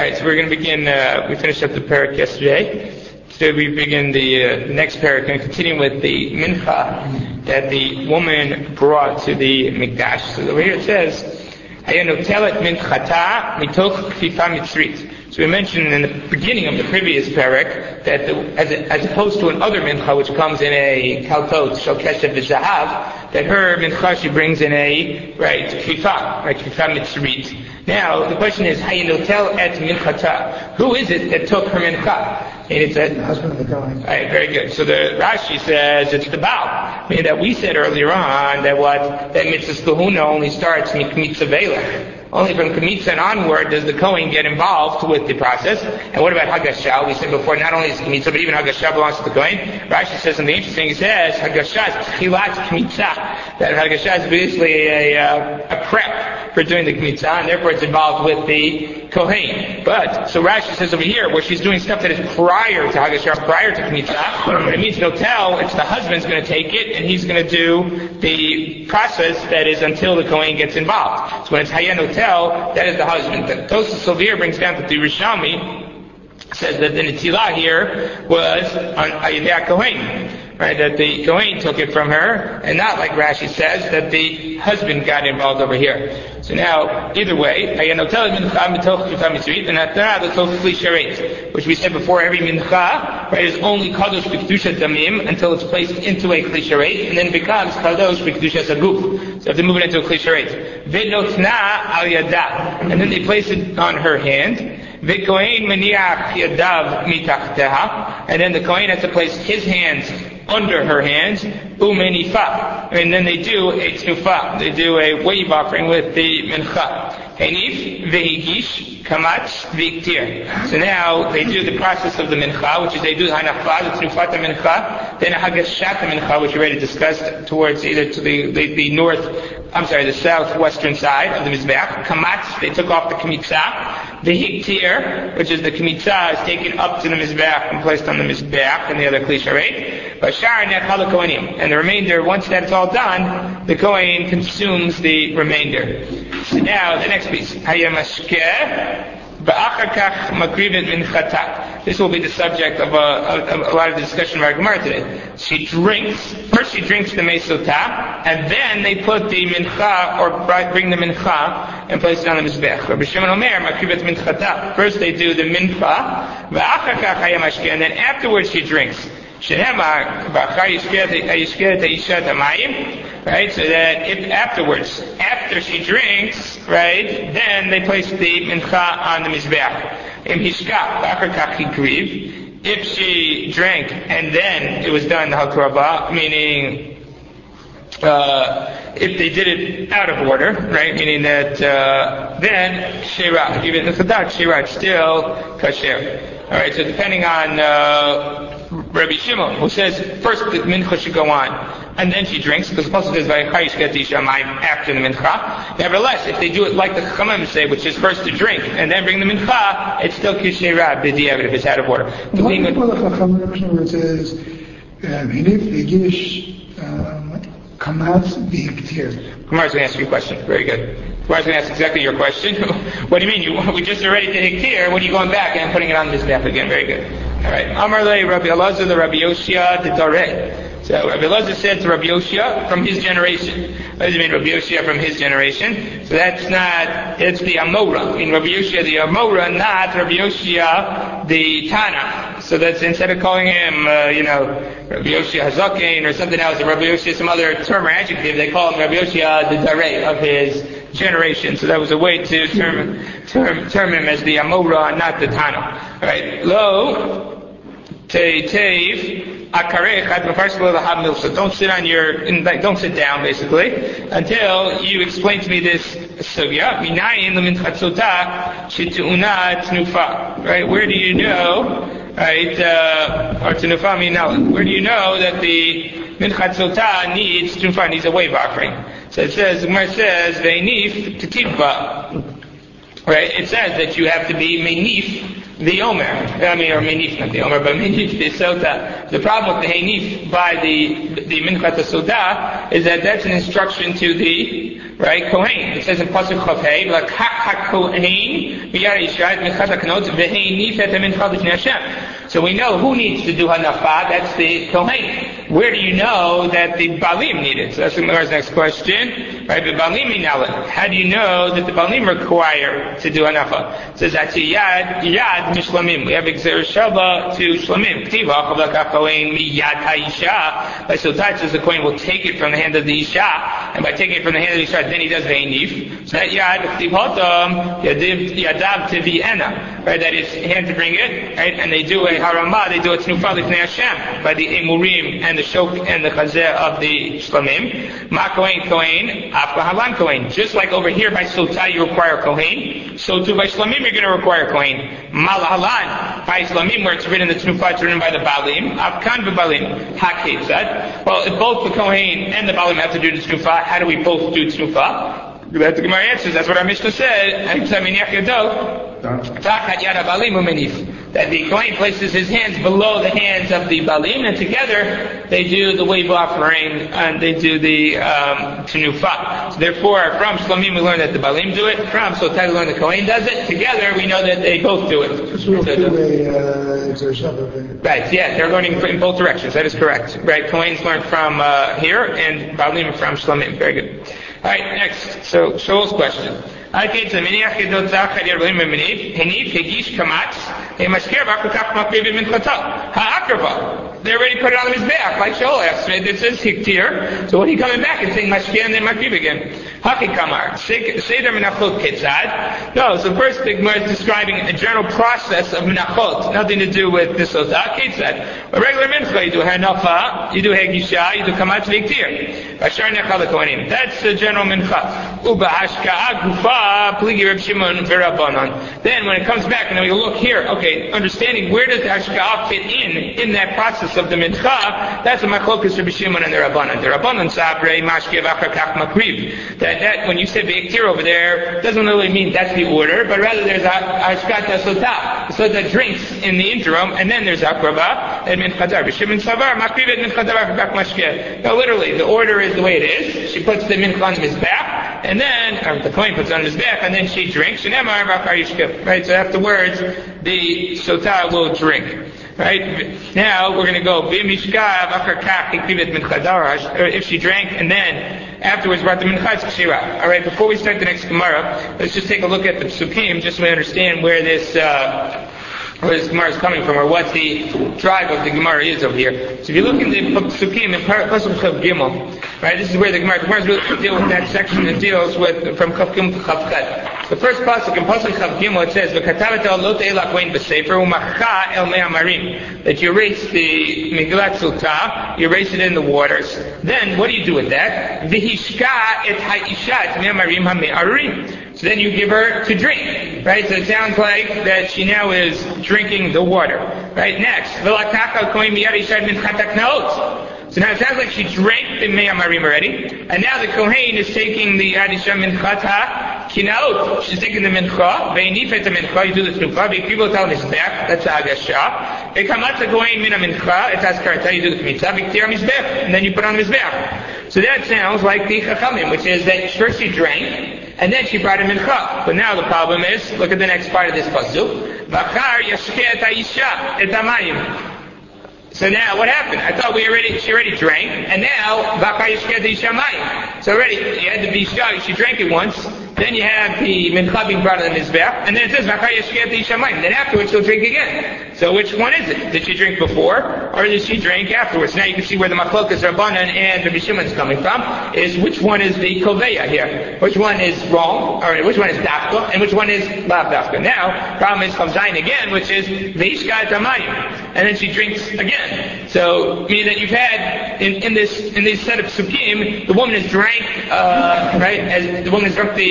Alright, so we're going to begin, we finished up the parak yesterday. Today we begin the next parak and continue with the mincha that the woman brought to the mikdash. So over here it says, Hayanotelet minchata mitoch kfifa mitzrit. So we mentioned in the beginning of the previous parak that as opposed to another mincha which comes in a kaltot shel kesef v'zahav, that her mincha she brings in a kfifa mitzrit. Now the question is, hayanotel et minchata. Who is it that took her mincha? And it's the husband of the Kohen. Right, very good. So the Rashi says it's the Baal. Meaning that we said earlier on that mitzvah kahuna only starts mikmitza vela. Only from Kmitza and onward does the Kohen get involved with the process. And what about Hagashah? We said before, not only is Kmitza, but even Hagashah belongs to the Kohen. Rashi says something interesting. He says, Hagashah is Tchilat Kmitza. That Hagashah is basically a prep for doing the Kmitza, and therefore it's involved with the Kohen. But, so Rashi says over here, where she's doing stuff that is prior to Hagashah, prior to Kmitza, what it means no tell, it's the husband's going to take it, and he's going to do the process that is until the Kohen gets involved. So when it's Hayan Hotel, that is the husband. The Tosfos Sovir brings down that the Rishami says that the Netilah here was on Ayideh Kohen. Right, that the Kohen took it from her, and not like Rashi says, that the husband got involved over here. So now, either way, which we said before, every mincha, right, is only kadosh b'kedusha damim until it's placed into a kli sharet, and then it becomes kadosh b'kedusha saguf. So you have to move it into a kli sharet. V'notna al yada, and then they place it on her hand. V'kohen maniach yadav mitachteha, and then the Kohen has to place his hands under her hands, umenifa, and then they do a tnufa, they do a wave offering with the mincha. Henif vehigish kamatz viktir. So now they do the process of the mincha, which is they do the hanachva, the tnufat mincha, then a hagashat mincha, which we already discussed towards either to the southwestern side of the mizbeach. Kamatz, they took off the kmitza. The hiktir, which is the kmitza, is taken up to the mizbeach and placed on the mizbeach and the other kli sharet. And the remainder, once that's all done, the Kohen consumes the remainder. So now, the next piece. This will be the subject of a lot of the discussion of our Gemara today. First she drinks the mesotah, and then they put the mincha, or bring the mincha, and place it on the mizbech. Rabbi Shimon Omer, first they do the mincha, and then afterwards she drinks. Right, so that if after she drinks, right, then they place the mincha on the mizbeach. If she drank and then it was done the hakrava, meaning if they did it out of order, right, meaning that then shira, even the chadak shira, it's still kasher. All right, so depending on Rabbi Shimon, who says first the mincha should go on, and then she drinks, because the pasuk says after the mincha. Nevertheless, if they do it like the Chachamim say, which is first to drink and then bring the mincha, it's still kisheira b'diavad if it's out of order. Why the Chachamim where it says kamatz v'hiktir? Kumar's going to ask you a question. Very good. Kumar's going to ask exactly your question. What do you mean? We just already did hiktir. What are you going back and putting it on this mizbeach again? Very good. All right. Amar le Rabbi Elazar the Rabbi Yoshia the Dareh. So Rabbi Elazar said to Rabbi Yoshia from his generation. What does it mean, Rabbi Yoshia from his generation? So it's the Amora. I mean, Rabbi Yoshia the Amora, not Rabbi Yoshia the Tana. So that's instead of calling him, Rabbi Yoshia Hazakin or something else, or Rabbi Yoshia some other term or adjective, they call him Rabbi Yoshia the Dareh of his generation. So that was a way to term him as the Amora, not the Tana. All right. Lo Teitev Akarech. Don't sit down basically until you explain to me this sugya. Minayin l'minchatzotah shitu'una tnufa. Right? Where do you know? Right? Or tnufa minal. Where do you know that the minchatzotah needs tnufa, needs a wave offering? So it says, Gemara says, ve'nif t'tivba. Right? It says that you have to be menif the Omer. Or menif, not the Omer, but menif the sota. The problem with the henif by the minchat soda is that that's an instruction to the right? Kohen. It says in Pasuk Chav Hey, L'kach HaKohen miyad ha'isha et minchas hakanot v'heinif et ha'mincha l'fnei Hashem. So we know who needs to do hanafa. That's the Kohen. Where do you know that the Balim need it? So that's the Gemara's next question. Right? The Balim minaleh. How do you know that the Balim require to do hanafa? It says actually yad mishlamim. We have Gzeira Shava to shlamim. Ktiva chav l'kach Kohen miyad ha'isha. By so that says the Kohen will take it from the hand of the isha, and by taking it from the hand of the isha, then he does veinif. So that yad ktiv yadav tiviena. Right? That is hand to bring it. Right? And they do a harama. They do a tnufa l'fnei Hashem by the emurim and the shok and the chazeh of the shlamim. Ma kohen afka halan kohen. Just like over here by sotah you require kohen, so too by shlamim you're going to require kohen. Mal halan by shlamim where it's written the tnufa it's written by the balim. Afkan v'balim haketzad. Well, if both the kohen and the balim have to do the tnufa, how do we both do tnufa? That's the Gemara answers. That's what our Mishnah said. That the Kohen places his hands below the hands of the Balim, and together they do the wave offering and they do the Tenufa. So therefore, from Shlamim we learn that the Balim do it. From Sotai we learn the Kohen does it. Together we know that they both do it. Right, yeah, they're learning in both directions. That is correct. Right, Kohen's learned from here, and Balim from Shlamim. Very good. All right, next. So Shaul's question. They already put it on his back, like Shaul asked. This is hiktir. So what are you coming back and saying mashkir and then makriv again? Hakikamar. Seder menachot ketzad. No, so first the Gemara is describing a general process of menachot. Nothing to do with this sotah ketzad. A regular mincha, you do hanafa, you do hegisha, you do kamat v'hiktir. Bashar nechal l'kohanim. That's the general mincha. Uba hashka'a gufa pligi Reb Shimon v'Rabbanan. Then when it comes back and then we look here, okay, understanding where does the hashka'a fit in that process of the mincha, that's a machlokas Reb Shimon and the Rabbanan. The Rabbanan sabrei mashkiv achar kach makriv. That when you say v'iktir over there, doesn't really mean that's the order, but rather there's a hashkat sotah. The sotah drinks in the interim, and then there's akrava and minchadar. Reb Shimon savar makriv et minchadar kach mashkiv. No, literally, the order is the way it is. She puts the mincha on his back, and then the kohen puts it on his back, and then she drinks. Right. So afterwards, the sotah will drink. Right? Now we're going to go if she drank and then afterwards brought the minchas kshira. All right. Before we start the next Gemara, let's just take a look at the psukim just so we understand where this Gemara is coming from, or what the drive of the Gemara is over here. So if you look in the psukim in Pasuk Chav Gimel, right? This is where the Gemara is really to deal with that section that deals with from Chav Gimel to Chav Chet. The first pasuk in Pasuk Chav Gimel it says v'katavet el lo te'el kohen b'sefer u'macha el mei hamarim, that you erase the Megillat Sotah, you erase it in the waters. Then what do you do with that? V'hishka et ha'isha et mei hamarim ha'me'arim. So then you give her to drink, right? So it sounds like that she now is drinking the water, right? Next, v'lakach kohen miyad isha min chatak naot. So now it sounds like she drank the Mei Hamarim already, and now the Kohen is taking the Adisha Minchata Kinaot. She's taking the Mincha, Ve'inifet the Mincha, you do the Tnufa, Ve'kivo Tal Mizbech, that's Agasha. Ve'kamat the Kohen Min HaMincha, it's Askarata, you do the Kmitza, Ve'ktir HaMizbech, and then you put on Mizbech. So that sounds like the Chachamim, which is that first she drank, and then she brought a Mincha. But now the problem is, look at the next part of this pasuk. V'achar Yashke et HaIsha et HaMayim. So now what happened? I thought she already drank, and now so already you had the bishka, she drank it once, then you have the mincha being brought on the mizbeach, and then it says then afterwards she'll drink again. So which one is it? Did she drink before, or did she drink afterwards? Now you can see where the machlokas Rabbanan and Rabbi Shimon is coming from, is which one is the koveya here? Which one is wrong, or which one is dafka, and which one is lav dafka? Now, problem is comes zayin again, which is veishka tamayim, and then she drinks again. So, meaning that you've had in this set of psukim, the woman has drank, right? As the woman has drunk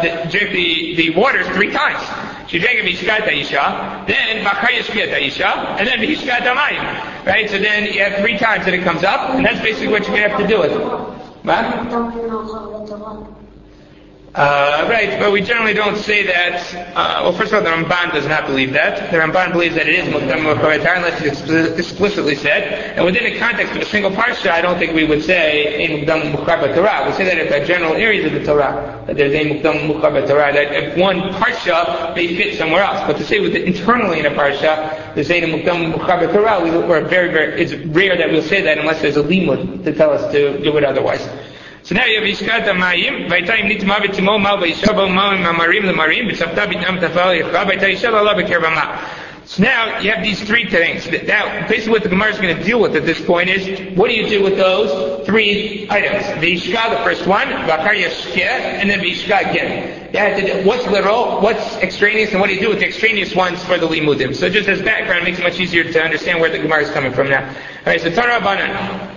the waters 3 times. She drank v'hishkat ha'isha, then v'achar yashkiat ha'isha, and then v'hishkat ha'mayim. Right? So then you have 3 times that it comes up, and that's basically what you're going to have to do with it. What? Right, but we generally don't say that. Well, first of all, the Ramban does not believe that. The Ramban believes that it is Mukdam Mukhabat Torah unless it's explicitly said. And within the context of a single parsha, I don't think we would say Ein Mukdam Mukhabat Torah. We say that at general areas of the Torah, that there's Ein Mukdam Mukhabat Torah, that if one parsha may fit somewhere else. But to say with internally in a parsha, there's Ein Mukdam Mukhabat Torah, it's rare that we'll say that unless there's a limud to tell us to do it otherwise. So now you have Yishkat HaMayim, Vaytayim Nitma V'Timo Mal V'Yishav Ma'im Amarim L'Marim V'Tzavta B'Tam Tafal Yichva Vaytayishav Allah B'Ker V'Ma. So now you have these three things. Now, basically what the Gemara is going to deal with at this point is, what do you do with those three items? V'Yishka, the first one, V'Akar Yashkeh, and then V'Yishka again. What's literal, what's extraneous, and what do you do with the extraneous ones for the limudim? So just as background, it makes it much easier to understand where the Gemara is coming from now. Alright, so Torah Banan.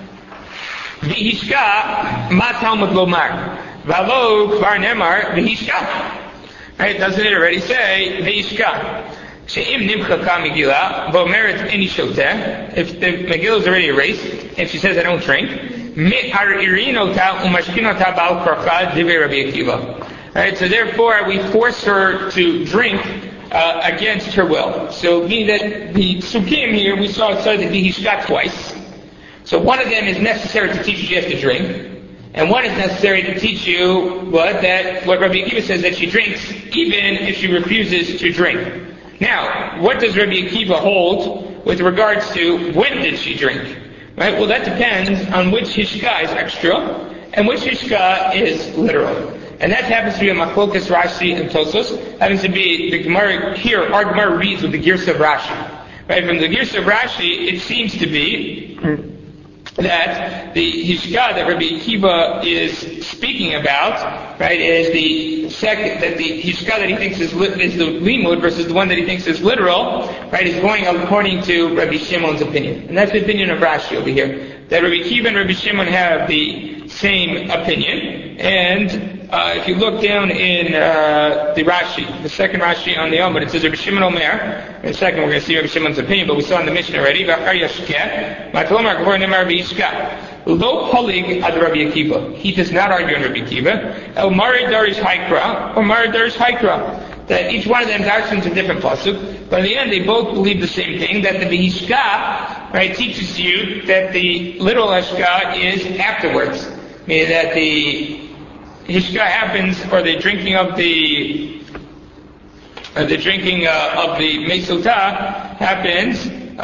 V'Yishka, ma Talmud lomar. V'alo kvar nemar, V'Yishka. Right, doesn't it already say, V'Yishka? She'im nimcha ka Megillah, v'omeret eni shoteh. If the Megillah is already erased, and she says, I don't drink, me'aririno ta umashkino ta ba'al korcha, divei Rabbi Akiva. Alright, so therefore we force her to drink against her will. So meaning that the Sukkim here, we saw it said that V'Yishka twice. So one of them is necessary to teach you she has to drink, and one is necessary to teach you what Rabbi Akiva says, that she drinks even if she refuses to drink. Now, what does Rabbi Akiva hold with regards to when did she drink? Right? Well, that depends on which Hishka is extra and which Hishka is literal. And that happens to be a Machlokas Rashi and Tosos. Happens to be the Gemara here. Our Gemara reads with the Girsa of Rashi. Right? From the Girsa of Rashi, it seems to be that the Hishka that Rabbi Akiva is speaking about, right, is the second, that the Hishka that he thinks is the limud versus the one that he thinks is literal, right, is going according to Rabbi Shimon's opinion. And that's the opinion of Rashi over here. That Rabbi Akiva and Rabbi Shimon have the same opinion, and if you look down in the Rashi, the second Rashi on the Yom, it says Rabbi Shimon Omer. In a second, we're going to see Rabbi Shimon's opinion, but we saw in the Mishnah already. Lo polig ad Rabbi Akiva. He does not argue on Rabbi Akiva. El Mari Darish Haikra or Mari Darish Haikra. That each one of them darshans a different pasuk, but in the end they both believe the same thing. That the V'Yishka, right, teaches you that the literal Hishka is afterwards, meaning that the Hishka happens, or the drinking of the Mesutah happens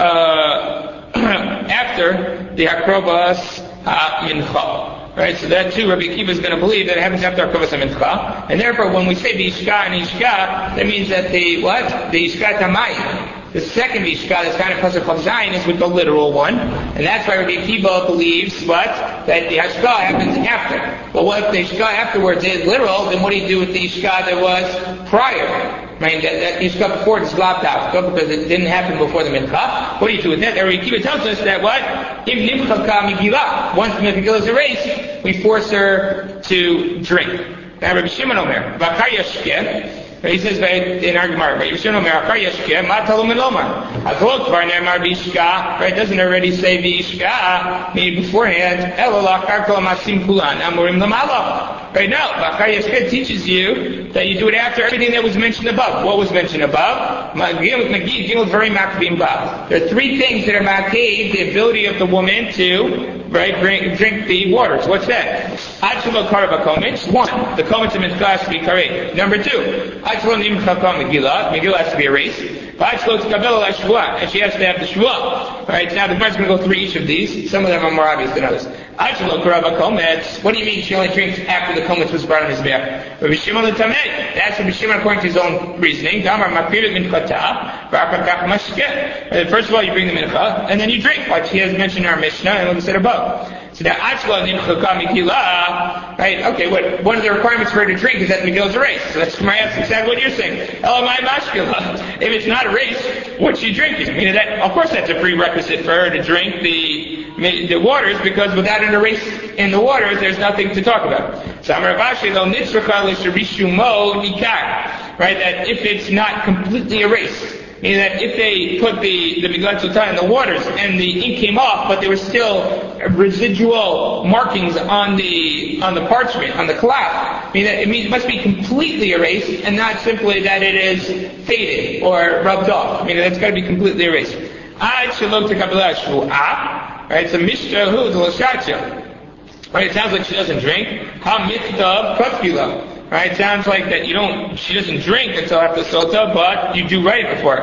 after the Akrobas HaMincha. Right, so that too, Rabbi Akiva is going to believe that it happens after Akrobas HaMincha, and therefore when we say V'Yishka and Hishka, that means that the Yishka Tamayim. The second V'Yishka, that's kind of Pasuk Chav Zayin, is with the literal one, and that's why Rabbi Akiva believes that the Hishka happens after. But what if the Hishka afterwards is literal? Then what do you do with the Hishka that was prior? I mean, that Hishka before is lopped out because it didn't happen before the Mincha. What do you do with that? Rabbi Akiva tells us that what? Im nimcha ka Megillah. Once the Megillah is erased, we force her to drink. Now Rabbi Shimon Omer, V'akar Yashkeh. He says in our Gemara, right, doesn't already say V'Yishka, meaning beforehand, right now, V'akar Yashkeh teaches you that you do it after everything that was mentioned above. What was mentioned above? There are three things that are maked, the ability of the woman to, right, drink the waters. What's that? One, the komets of Mitzvah has to be correct. Number two, Megillah has to be erased. And she has to have the Shvuah. Right, now the Gemara is going to go through each of these. Some of them are more obvious than others. What do you mean she only drinks after the komets was brought on his back? Rabbi Shimon the Tameh. That's Rabbi Shimon according to his own reasoning. First of all, you bring the mincha, and then you drink, like he has mentioned in our Mishnah and like we said above. So now, right, okay, one of the requirements for her to drink is that the Megillah is erased. So that's exactly what you're saying. Elamai mashkila. If it's not erased, what's she drinking? I mean, of course that's a prerequisite for her to drink the waters, because without an erase in the waters, there's nothing to talk about. So right, that if it's not completely erased, Meaning that if they put the Megillat Sotah in the waters and the ink came off, but there were still residual markings on the parchment, on the cloth, meaning that it must be completely erased and not simply that it is faded or rubbed off. Meaning that's got to be completely erased. Right, so Mishnah Hu L'Shatcha. Right, it sounds like she doesn't drink. Ha Mikdav Katkila. Right, it sounds like that she doesn't drink until after Sotah, but you do right before.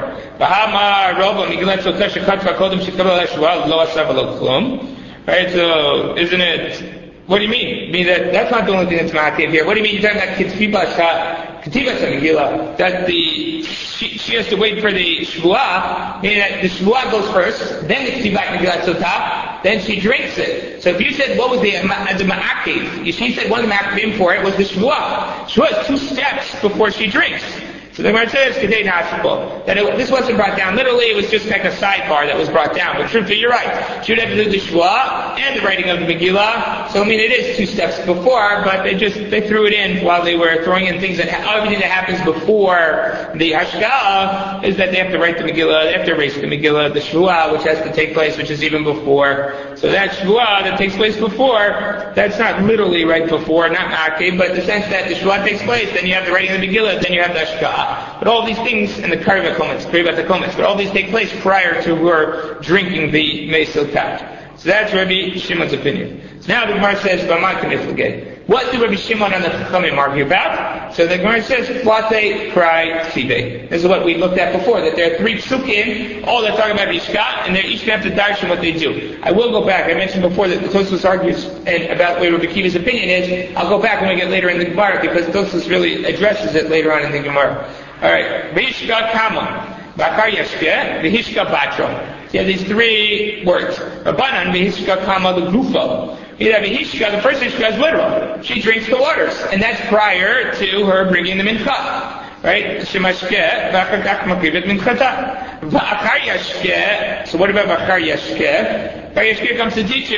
Right, so isn't it, what do you mean? I mean, that's not the only thing that's ma'akev here. What do you mean? You're talking about Ketibas HaMegillah, that she has to wait for the Shvuah, meaning that the Shvuah goes first, then the Ketibas Megillat Sotah, then she drinks it. So if you said what was the ma'akev, she said one of the ma'akevim for it was the Shvuah. Shvuah is 2 steps before she drinks. So the Gemara says, that this wasn't brought down. Literally, it was just like a sidebar that was brought down. But truthfully, you're right. She would have to do the Shvuah and the writing of the Megillah. So, I mean, it is 2 steps before, but they threw it in while they were throwing in things everything that happens before the Hashka'ah is that they have to write the Megillah, they have to erase the Megillah, the Shvuah, which has to take place, which is even before. So that Shvuah that takes place before, that's not literally right before, not Ma'akev, but in the sense that the Shvuah takes place, then you have the writing of the Megillah, then you have the Hashka'ah. But all these things, and the Karivat Kometz, but all these take place prior to her drinking the Mesil Tat. So that's Rabbi Shimon's opinion. So now the Gemara says, what do Rabbi Shimon and the Chachamim argue about? So the Gemara says, Plate, Krai, Ksive. This is what we looked at before, that there are 3 psukim, all that talk about Ishkat, and they're each going to have to darshan what they do. I will go back. I mentioned before that the Tosfos argues about where Rabbi Kiva's opinion is. I'll go back when we get later in the Gemara, because Tosfos really addresses it later on in the Gemara. Alright, V'ishka Kama, Bakar Yashke, V'hishka Batro. You have these 3 words. Rabbanan, V'hishka Kama, the Gufa. The first Hishka is literal. She drinks the waters, and that's prior to her bringing the mincha. Right? Shemashke, v'achar makrivet minchata. V'achar yashke, so what about v'achar yashke? V'achar yashke comes to teach you,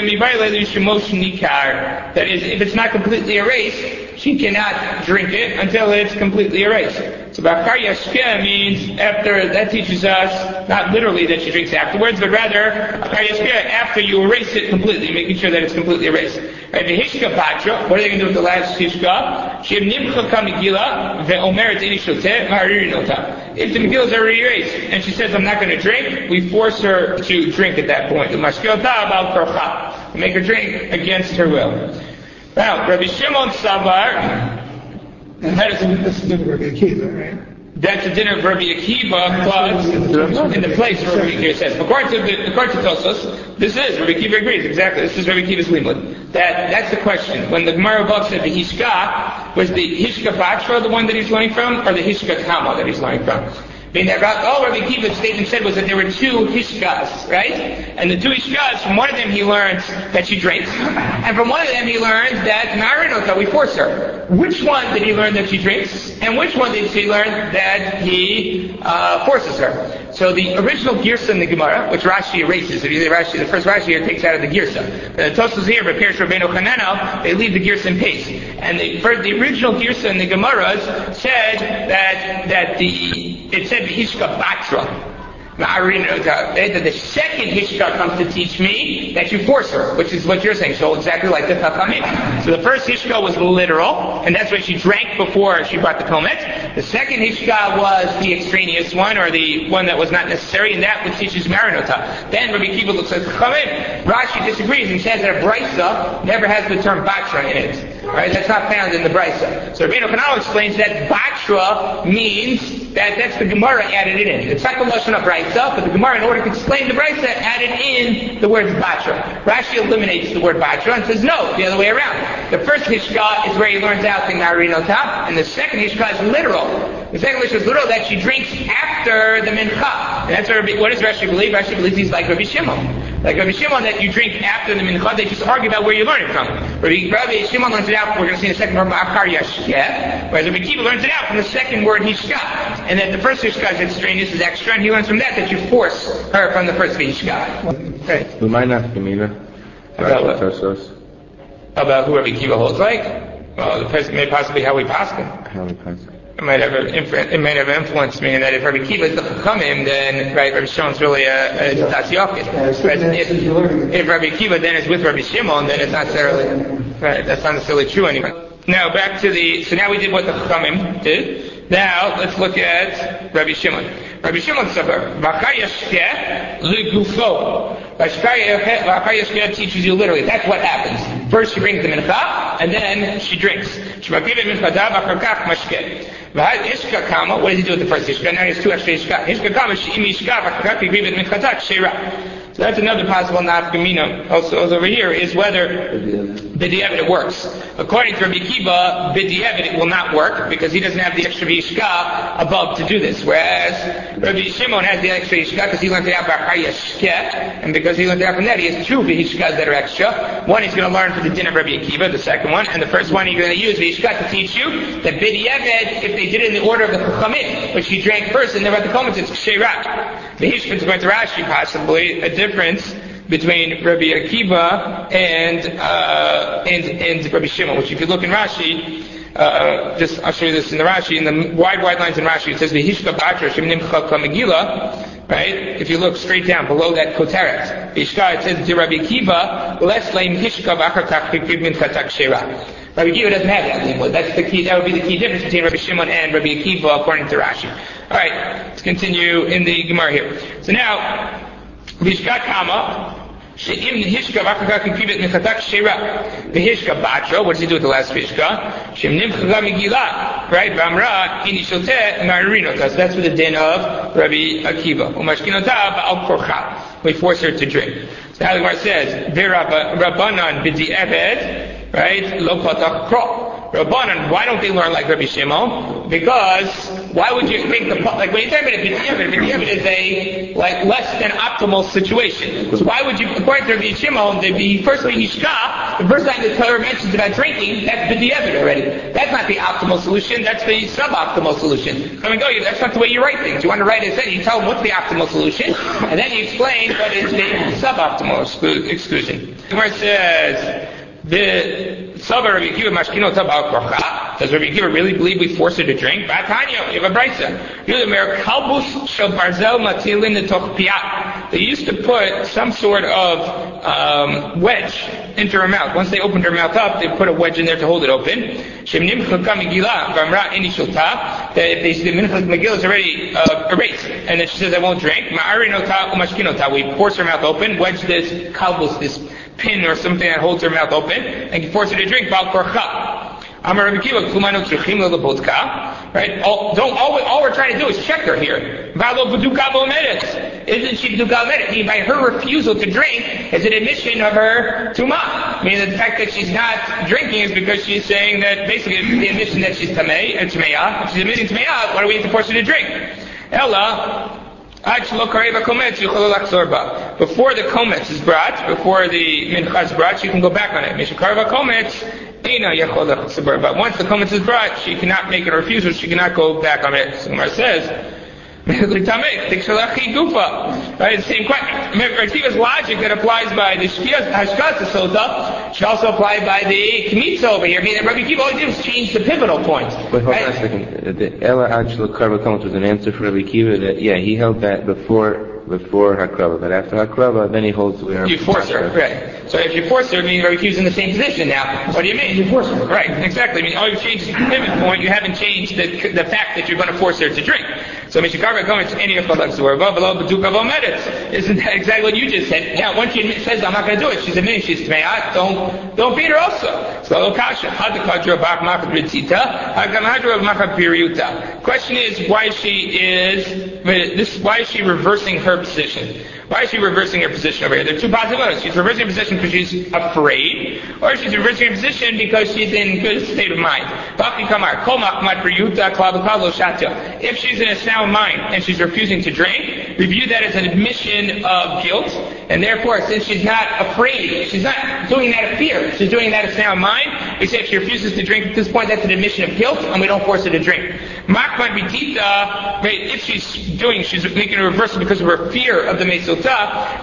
that is, if it's not completely erased, she cannot drink it until it's completely erased. So v'achar yashke means after, that teaches us, not literally that she drinks afterwards, but rather, v'achar yashke, after you erase it completely, making sure that it's completely erased. Right? V'hishka patra, what are they going to do with the last hishka? She'em nimcha kamigila, ve'omeret inishoteh, ma'aririnotah. If the Megillah is already erased, and she says, I'm not going to drink, we force her to drink at that point. We make her drink against her will. Now, Rabbi Shimon Savar, that's the dinner of Rabbi Akiva, right? That's the dinner of Rabbi Akiva, plus in the place where Rabbi Akiva says. According to Tosfos, this is, Rabbi Akiva agrees, exactly, this is Rabbi Akiva's limud. That's the question. When the Gemara above said the Hishka, was the Hishka Batra the one that he's learning from, or the Hishka Kama that he's learning from? Meaning that all Rabbi Akiva's statement said was that there were 2 Hishkas, right? And the 2 Hishkas, from one of them he learned that she drinks, and from one of them he learned that Ma'arinota, we force her. Which one did he learn that she drinks, and which one did he learn that he forces her? So the original Girsa in the Gemara, which Rashi erases, if you say Rashi, the first Rashi here takes out of the Girsa. The Tosfos here, but Perish Rabbeinu Chananel, they leave the Girsa in pace. And the original Girsa in the Gemaras said that it said Hishka Batra. That the second Hishka comes to teach me that you force her, which is what you're saying, so exactly like the Chachamim. So the first Hishka was literal, and that's why she drank before she brought the Komet. The second Hishka was the extraneous one, or the one that was not necessary, and that which teaches Marinota. Then Rabbi Akiva looks at the Chachamim. Rashi disagrees and says that a Brisa never has the term Batra in it. Right? That's not found in the Brisa. So Rabbeinu Chananel explains that Batra means that's the Gemara added it in. It's not the Lashon of Brisa, but the Gemara, in order to explain the Brisa, added in the word Batra. Rashi eliminates the word Batra and says no, the other way around. The first Hishka is where he learns out the Narinotah, and the second Hishka is literal. The second Hishka is literal, that she drinks after the Mincha. And that's what does Rashi believe? Rashi believes he's like Rabbi Shimon. Like Rabbi Shimon, that you drink after the Mincha, they just argue about where you learn it from. Rabbi Shimon learns it out, we're going to see in a second, from Akar Yashkeh, whereas Rabbi Akiva learns it out from the second word Hishka. And that the first Hishka is extraneous, is extra, and he learns from that you force her from the first Hishka. Right. About what? About who Rabbi Akiva holds like? Well, may possibly how we pass him. it might have influenced me in that if Rabbi Akiva is the Chachamim, then right, Rabbi Shimon's really a Tatziyokit. If Rabbi Akiva then is with Rabbi Shimon, then it's not necessarily right. That's not necessarily true anymore. Now back to so now we did what the Chachamim did. Now let's look at Rabbi Shimon. Rabbi Shimon Sabar, V'chayashkeh l'gufo. V'chayashkeh teaches you literally. That's what happens. First she brings the mincha, and then she drinks. Shemakiv minchadav v'chakach mashkeh. Ishka kama. What does he do with the first ishka? Now he has two extra ishka. Ishka kama she'im ishka v'chakach yigriv et minchatak sheira. So that's another possible nafkamina. Also over here is whether b'di'evet it works. According to Rabbi Akiva, b'di'evet it will not work because he doesn't have the extra ishka above to do this. Whereas Rabbi Shimon has the extra ishka because he learned it out by Chayashkeh, and because he learned it out from that, he has two v'ishkas that are extra. One he's going to learn for the din of Rabbi Akiva, the second one, and the first one he's going to use v'ishka to teach you that b'di'evet, if they did it in the order of the Chachamim, which he drank first and then read the comments, it's ksherat. The Hishka is going to Rashi possibly a difference between Rabbi Akiva and Rabbi Shimon, which if you look in Rashi, I'll show you this in the Rashi, in the wide lines in Rashi, it says V'hishka b'atra shemnimcha Megillah, right? If you look straight down below that koteret, V'hishka, it says to Rabbi Akiva, les leim hishka v'achar כך hikriv minchatak sheira. Rabbi Akiva doesn't have that anymore. That's the key. That would be the key difference between Rabbi Shimon and Rabbi Akiva according to Rashi. All right, let's continue in the Gemara here. So now, V'hishka kama. She'im hishka v'achakak hikrivet mechatak sheira. V'hishka batro. What does he do with the last v'hishka? She'im nimchaga megillah. Right? V'amra ini shoteh marinota. So that's with the din of Rabbi Akiva. Umashkinota ba'al korcha. We force her to drink. So now the Gemara says, V'Rabbanan b'di'eved. Right? Lo patach kro. Rabbanan, why don't they learn like Rabbi Shimon? Because why would you think like when you're talking about b'di'eved is a like less than optimal situation. So why would you, according to Rabbi Shimon, there'd be firstly Yishka, the first time the Torah mentions about drinking, that's b'di'eved already. That's not the optimal solution, that's the suboptimal solution. So that's not the way you write things. You want to write it, then you tell them what's the optimal solution, and then you explain what is the suboptimal exclusion. The Gemara says, the Sabar Rabbi Akiva mashkino tabal korcha. Does Rabbi Akiva really believe we force her to drink? B'atanya, you have a brayso. You mer kalbus shel barzel matilin netoch piyat. They used to put some sort of wedge into her mouth. Once they opened her mouth up, they put a wedge in there to hold it open. Shemnim chaka megillah v'amra ini shulta. That if they see the minchas megillah is already erased, and then she says I won't drink. Ma'ari nota umashkinota. We force her mouth open, wedge this kalbus, this pin or something that holds her mouth open, and you force her to drink bal korcha. Amar Rabbi Akiva, kumanu tzrichim levodka. Right? All we're trying to do is check her here. Valo b'duka v'omedet. Isn't she b'duka v'omedet? By her refusal to drink is an admission of her tumah. Meaning the fact that she's not drinking is because she's saying that basically the admission that she's tameya. If she's admitting tameya, why do we need to force her to drink? Ella. Before the kometz is brought, before the mincha is brought, she can go back on it. But once the kometz is brought, she cannot make a refusal, she cannot go back on it. So Gemara says, right, the same question. Akiva's logic that applies by the Hashkasa Sota should also apply by the Kmitza over here. I mean, Rabbi Akiva all he did was change the pivotal point. Wait, hold on a second. The Ella Achel Karva Komet was an answer for Rabbi Akiva that, he held that before Hakrava, but after Hakrava, then he holds where you force her, right. So if you force her, I mean, Rabbi Akiva's in the same position now. What do you mean? You force her. Right, exactly. I mean, all you've changed is the pivot point, you haven't changed the fact that you're going to force her to drink. So Mishikarva Komet any of isn't that exactly what you just said? Now, once she says, I'm not going to do it, she's admitting she's tme'at, don't beat her also. So, question is, why is she reversing her position? Why is she reversing her position over here? There are two possibilities. She's reversing her position because she's afraid, or she's reversing her position because she's in good state of mind. If she's in a sound mind and she's refusing to drink, we view that as an admission of guilt, and therefore, since she's not afraid, she's not doing that of fear, she's doing that of sound mind, we say if she refuses to drink at this point, that's an admission of guilt, and we don't force her to drink. Makman Bitita, right, if she's making a reversal because of her fear of the Mesilta,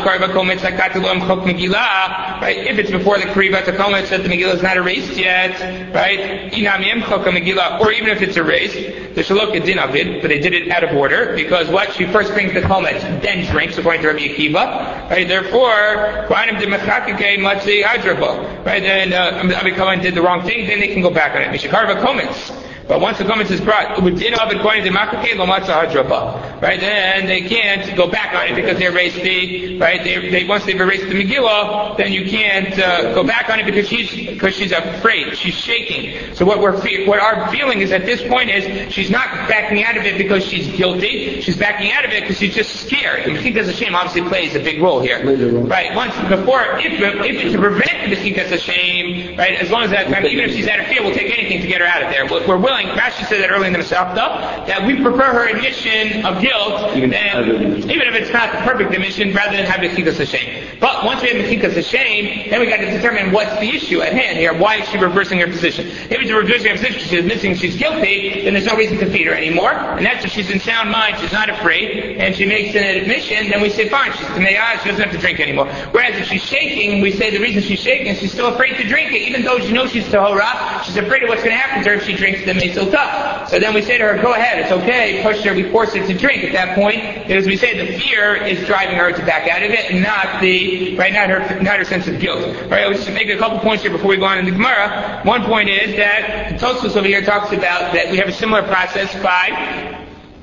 right, if it's before the Kriva Takomet that the Megillah is not erased yet, right, or even if it's erased, the Shalok Din Avid, but they did it out of order, because what? She first brings the Komet, then drinks, according to Rabbi Akiva, right, therefore, right, then Rabbi Komet did the wrong thing, then they can go back on it. Mishakarva Komets. But once the comments is brought, right, then they can't go back on it because they erased they once they've erased the Megillah, then you can't go back on it because she's afraid, she's shaking. So what our feeling is at this point is she's not backing out of it because she's guilty, she's backing out of it because she's just scared. And Mechikas Hashem obviously plays a big role here, right? Once before, if to prevent the Mechikas Hashem, right, as long as that time, even if she's out of fear, we'll take anything to get her out of there. We're willing. Rashi said that earlier in the Masechta, that we prefer her admission of guilt even if it's not the perfect admission, rather than have Mechikas Hashem. But once we have Mechikas Hashem, then we got to determine what's the issue at hand here. Why is she reversing her position? If it's reversing her position, she's admitting she's guilty, then there's no reason to feed her anymore. And that's if she's in sound mind, she's not afraid, and she makes an admission, then we say fine, she's Tameah, she doesn't have to drink anymore. Whereas if she's shaking, we say the reason she's shaking is she's still afraid to drink it, even though she knows she's Tahora, she's afraid of what's going to happen to her if she drinks the Mesilta. So then we say to her, go ahead, it's okay, push her, we force her to drink at that point, because we say the fear is driving her to back out of it, and not her sense of guilt. Right, I'll just make a couple points here before we go on in the Gemara. One point is that Tosfos over here talks about that we have a similar process by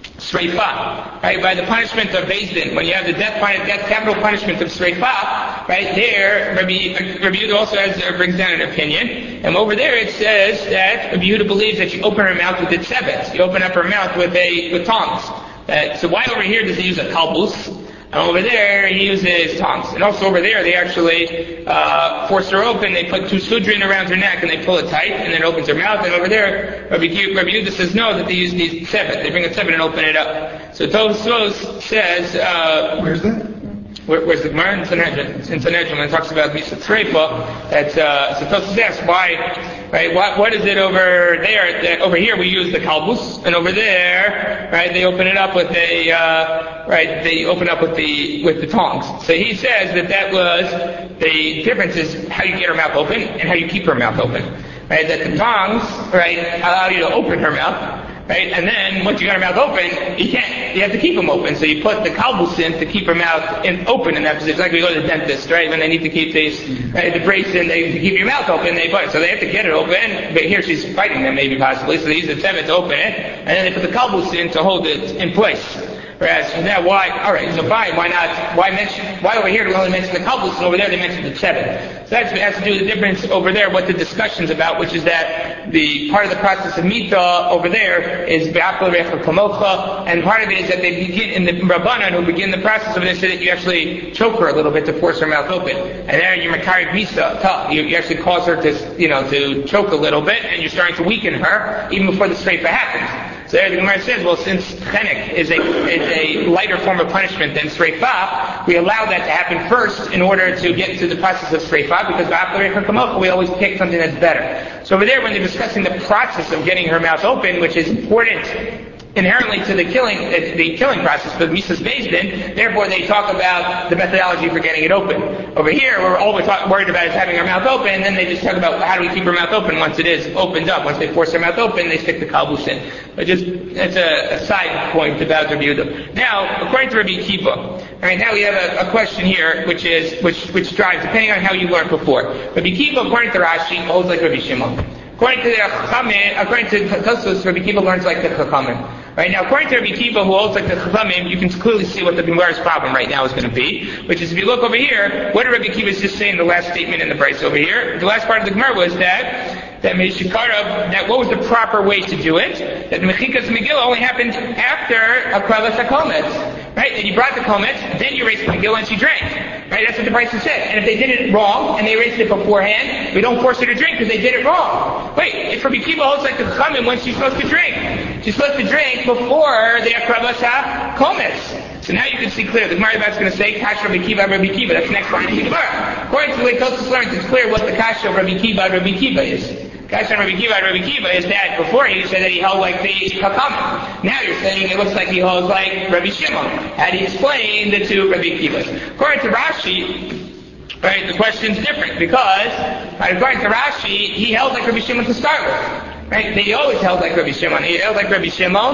Sreifa, right? By the punishment of Beis Din, when you have the death capital punishment of Sreifa, right there, Rabbi Yehuda also brings down an opinion, and over there it says that Rabbi Yehuda believes that you open her mouth with the tzevet, you open up her mouth with tongs. So why over here does he use a kalbus? And over there, he uses tongs. And also over there, they actually force her open. They put two sudrin around her neck and they pull it tight, and then it opens her mouth. And over there, Rabbi Yehuda says no, that they use these tzevet. They bring a tzevet and open it up. So Tosfos says, where's that? Where's the Gemara in Sanhedrin? In Sanhedrin, when it talks about Misa Treifa, so Tosfos asks why, right? What is it over there? That over here we use the kalbus, and over there, right? They open it up with they open up with the tongs. So he says that was the difference is how you get her mouth open and how you keep her mouth open, right? That the tongs, right, allow you to open her mouth. Right? And then once you got her mouth open, you have to keep them open. So you put the kalbus in to keep her mouth open in that position. Like we go to the dentist, right? When they need to keep the brace in, to keep your mouth open, they put it. So they have to get it open, but here she's fighting them maybe possibly. So they use the tzevet to open it, and then they put the kalbus in to hold it in place. Whereas now why, alright, so fine, why over here do we only mention the kalbus, and over there they mention the tzevet? So that has to do with the difference over there, what the discussion's about, which is that the part of the process of mita over there is be'akal recha kamocha, and part of it is that they begin, in the Rabbanan who begin the process of this, so that you actually choke her a little bit to force her mouth open. And there you're makarig misa, you actually cause her to choke a little bit, and you're starting to weaken her, even before the streifa happens. So there the Gemara says, well, since chenek is a lighter form of punishment than sreifa, we allow that to happen first in order to get to the process of sreifa, because we always pick something that's better. So over there, when they're discussing the process of getting her mouth open, which is important inherently to the killing process, but Mises Beis Din, therefore they talk about the methodology for getting it open. Over here, all we're worried about is having our mouth open, and then they just talk about how do we keep our mouth open once it is opened up. Once they force their mouth open, they stick the kalbus in. But it's a side point about Rabbi Yehuda. Now, according to Rabbi Akiva, right, now we have a question here, which drives, depending on how you learned before. Rabbi Akiva, according to Rashi, holds like Rabbi Shimon. According to Tosfos, Rabbi Akiva learns like the Chachamim. Right now, according to Rabbi Akiva, who holds like the Chachamim, you can clearly see what the Gemara's problem right now is going to be, which is if you look over here, what did Rabbi Akiva just say in the last statement in the Bryce over here? The last part of the Gemara was that what was the proper way to do it? That the Mechikas Megillah only happened after Akralas HaKometz. Right? That you brought the Kometz, then you erased the Megillah and she drank. Right? That's what the Bryce said. And if they did it wrong, and they erased it beforehand, we don't force her to drink because they did it wrong. Wait, if Rabbi Akiva holds like the Chachamim, when she's supposed to drink? She's supposed to drink before the Akralas HaKometz. So now you can see clear. The Gemara is going to say, Kasha Rabbi Akiva. That's the next line in the Gemara. According to the way Tosfos learns, it's clear what the Kasha of Rabbi Akiva is. Kasha Rabbi Kiva is that before you said that he held like the Hakamim. Now you're saying it looks like he holds like Rabbi Shimon. How do you explain the two Rabbi Kivas? According to Rashi, right, the question's different because, right, according to Rashi, he held like Rabbi Shimon to start with. Right? He always held like Rabbi Shimon. He held like Rabbi Shimon,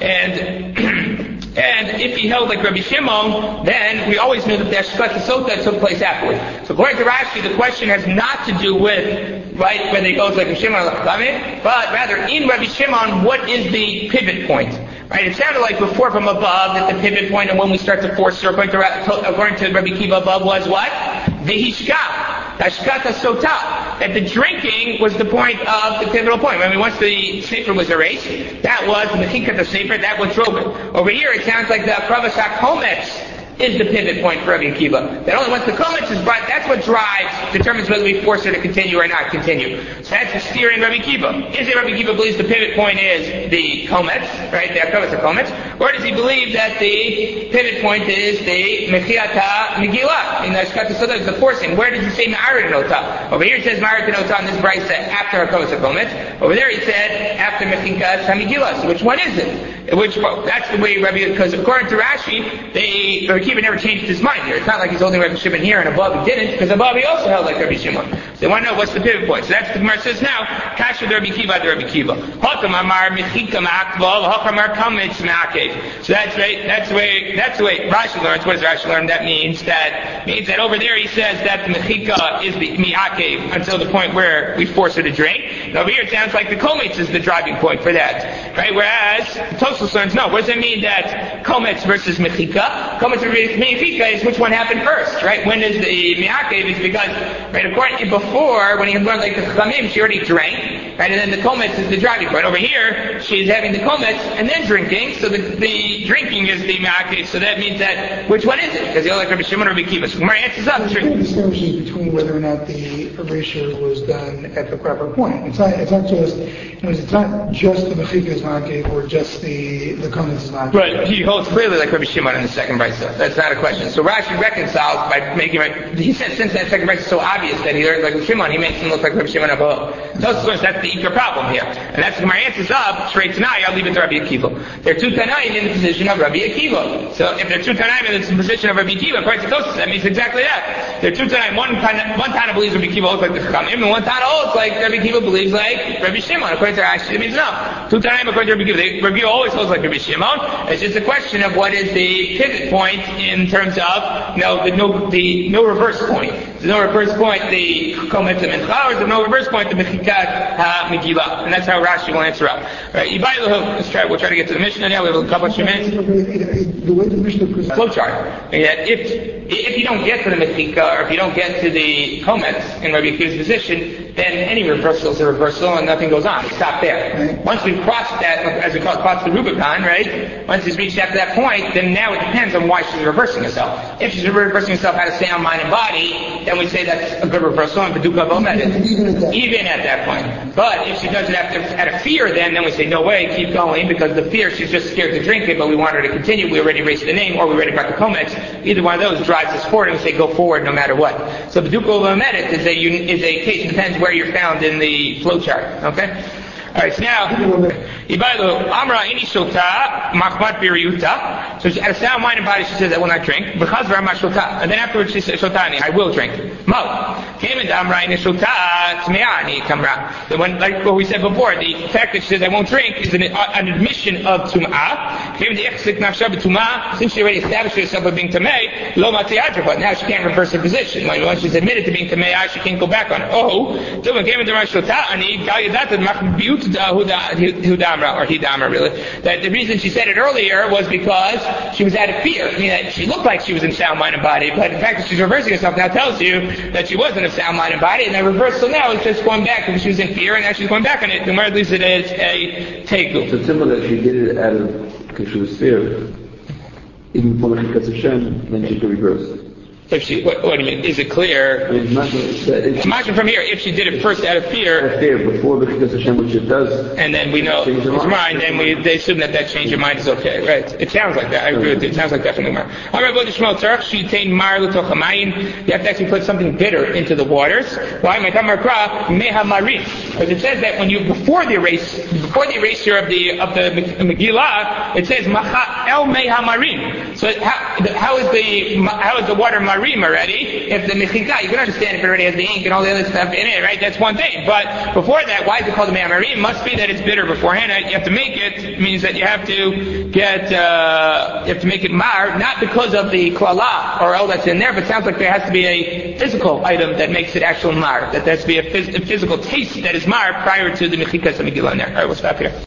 and if he held like Rabbi Shimon, then we always knew that the Ashkat Sota took place afterwards. So according to Rashi, the question has not to do with, right, whether he goes like Rabbi Shimon or Chachamim, but rather in Rabbi Shimon, what is the pivot point? Right? It sounded like before from above that the pivot point, and when we start to force according to Rabbi Kiva above was what? The Hishka, Ashkata Sota. That the drinking was the point of the pivotal point. I mean, once the sefer was erased, that was the Mechika the sefer, that was drove it. Over here, it sounds like the Kravas HaKometz is the pivot point for Rabbi Akiva. That only once the Kometz is brought, that's what determines whether we force her to continue or not continue. So that's the steer in Rabbi Akiva. Is it Rabbi Akiva believes the pivot point is the Kometz, right, the Kravas HaKometz, or does he believe that the pivot point is the Mechiata Megillah, in the Ashkat Sota is the forcing? Where does he say Ma'arid Nota? Over here it says Ma'arid Nota in this brayso after Kravas HaKometz. Over there he said after Mechikat HaMegillah. So which one is it? That's the way Rabbi, because according to Rashi, Rabbi Akiva never changed his mind here. It's not like he's holding Rabbi Shimon here and above he didn't, because above he also held like Rabbi Shimon. So they want to know what's the pivot point. So that's what the Gemara says now. Kasha Rabbi Akiva to Rabbi Akiva. Hotam Amar Mechika Ma'akval, Hokamar Kamitz Ma'akev. So that's the way Rashi learns. What does Rashi learn? That means that over there he says that the Mechika is the Mi'akev until the point where we force her to drink. And over here it sounds like the Kometz is the driving point for that. Right? Whereas Tosfos learns, no. What does it mean that Kometz versus Mechika? Kometz versus Mechika is which one happened first, right? When is the Mi'akev? It's because, right, according before, when he learned like the Chamim, she already drank, right? And then the Kometz is the driving point. Over here, she's having the Kometz and then drinking, so the drinking is the Mi'akev. So that means that, which one is it? Because you're like Rabbi Shimon or Rabbi Akiva. So Gemara answers up. There's a distinction between whether or not the erasure was done at the proper point. It's not just the Mechika is Mi'akev or just the Kometz is Mi'akev. Right. He holds clearly like Rabbi Shimon in the second brayso. That's not a question. So Rashi reconciles by making it. He said since that second brayso is so obvious that he learned like Rabbi Shimon, he makes him look like Rabbi Shimon above. That's the Iker problem here, and that's when my answer's up straight tonight. I'll leave it to Rabbi Akiva. There are two Tanaim in the position of Rabbi Akiva. So if there are two Tanaim in the position of Rabbi Akiva, according to Tosfos, that means exactly that. There are two Tanaim. One Tana believes Rabbi Akiva holds like the Chachamim, and one Tana holds like Rabbi Akiva believes like Rabbi Shimon. According to Rashi, it means no. Two Tanaim according to Rabbi Akiva. Rabbi Akiva always holds like Rabbi Shimon. It's just a question of what is the pivot point in terms of the no reverse point. There's no reverse point, the Kometz and Mincha, there's no reverse point, the Mechikat HaMegillah. And that's how Rashi will answer up. Right? We'll try to get to the Mishnah now. We have a couple of minutes. The way the Mishnah presents flowchart. If you don't get to the Mechika, or if you don't get to the Kometz in Rabbi Akiva's position, then any reversal is a reversal and nothing goes on. Stop there. Right. Once we've crossed that, as we call it, crossed the Rubicon, right? Once he's reached after that point, then now it depends on why she's reversing herself. If she's reversing herself out of sound mind and body, then we say that's a good reversal and Paduka Bomed. Even at that point. But if she does it out of fear, then we say, no way, keep going, because the fear, she's just scared to drink it, but we want her to continue. We already erased the name, or we already brought the Kometz. Either one of those drives us forward, and we say, go forward no matter what. So Paduka Bomed is a case, depends where you're found in the flowchart. Okay? Alright, so now, Ibailu, Amra Ini Shota, Machmat Biriuta. So at a sound mind and body, she says, I will not drink. B'chazra Ma Shota. And then afterwards she says, Shotani, I will drink. Mo. Came into Amra Ini Shota, Tmeani Kamra. So when, like what we said before, the fact that she says, I won't drink is an admission of Tum'ah. Came into Echsik Nafsha B'Tum'ah. Since she already established herself as being Tamei, Lo Matiadra. But now she can't reverse her position. Like once she's admitted to being Tamei, she can't go back on it. Oh, so when came into Ma Shotani, Gal Yadatat Machmat Biriuta. Hudamra, or Hidamra really, that the reason she said it earlier was because she was out of fear. I mean, that she looked like she was in sound mind and body, but the fact that she's reversing herself now tells you that she wasn't in sound mind and body, and the reversal now is just going back because she was in fear, and now she's going back on it. The more at least it is a tegu. So it's similar that she did it out of because she was fear, even before the Chikas Hashem, then she could reverse. If she, what do you mean? Is it clear? Imagine from here, if she did it first out of fear. Out of fear, before the Chikas Hashem, which it does. And then we know it's mind, then they assume that change of mind is okay, right? It sounds like that. I agree with you. It sounds like definitely mar. Alright, well, the Shmuel Tzarech, she attained mar l'tochamayim. You have to actually put something bitter into the waters. Why? My tamar kra, meha maris. Because it says that when you before the erasure of the Megillah, it says Macha El Mei HaMarim. So how is the water marim already? If the Mechika, you can understand if it already has the ink and all the other stuff in it, right? That's one thing. But before that, why is it called the Mei HaMarim? Must be that it's bitter beforehand. You have to make it. Means that you have to make it mar, not because of the klala or all that's in there, but it sounds like there has to be a physical item that makes it actual mar. That there has to be a physical taste that is mar prior to the mechikas and Megillah in there. All right, we'll stop here.